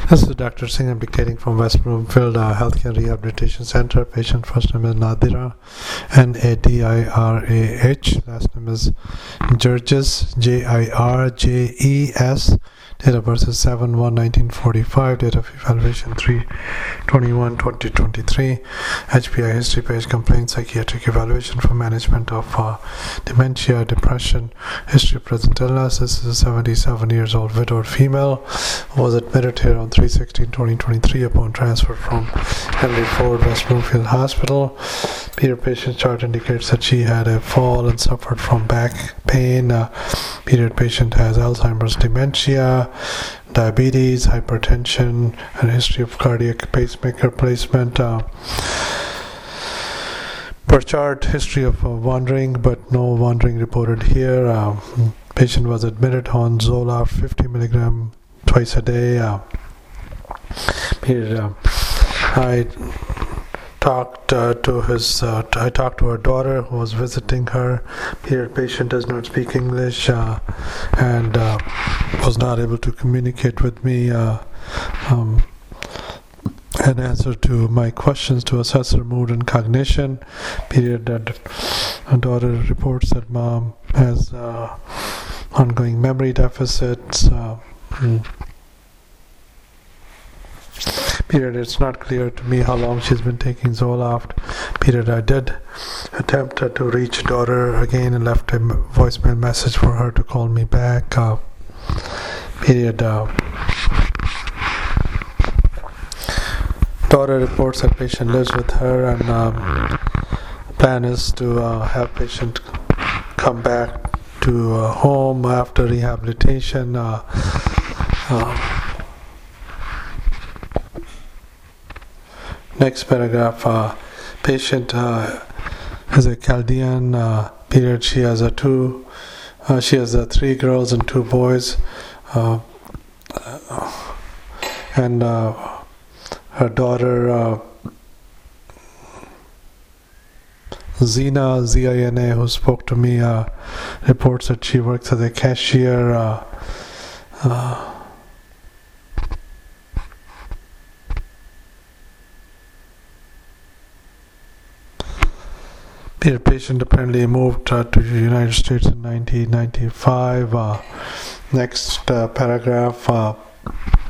This is Dr. Singh. I'm dictating from West Bloomfield Healthcare Rehabilitation Center. Patient first name is Nadira, Nadirah. Last name is Jirjes, Jirjes. Date of birth is 7/1/1945. Date of evaluation 3/21/2023. HPI history page, complaint, psychiatric evaluation for management of dementia, depression, history of present illness. This is a 77 years old widowed female who was admitted here on 3/16/2023 upon transfer from Henry Ford West Bloomfield Hospital. Period patient chart indicates that she had a fall and suffered from back pain. Period patient has Alzheimer's, dementia, diabetes, hypertension, and history of cardiac pacemaker placement. Per chart, history of wandering, but no wandering reported here. Patient was admitted on Zoloft 50 milligram twice a day. I talked to her daughter who was visiting her. Period patient does not speak English and was not able to communicate with me an answer to my questions to assess her mood and cognition. Period that her daughter reports that mom has ongoing memory deficits. Period, it's not clear to me how long she's been taking Zoloft. Period, I did attempt to reach daughter again and left a voicemail message for her to call me back. Period. Daughter reports that patient lives with her, and plan is to have patient come back to home after rehabilitation. Next paragraph, patient is a Chaldean. Period, she has three girls and two boys, and her daughter Zina, Zina, who spoke to me, reports that she works as a cashier. Period patient apparently moved to the United States in 1995. Next paragraph.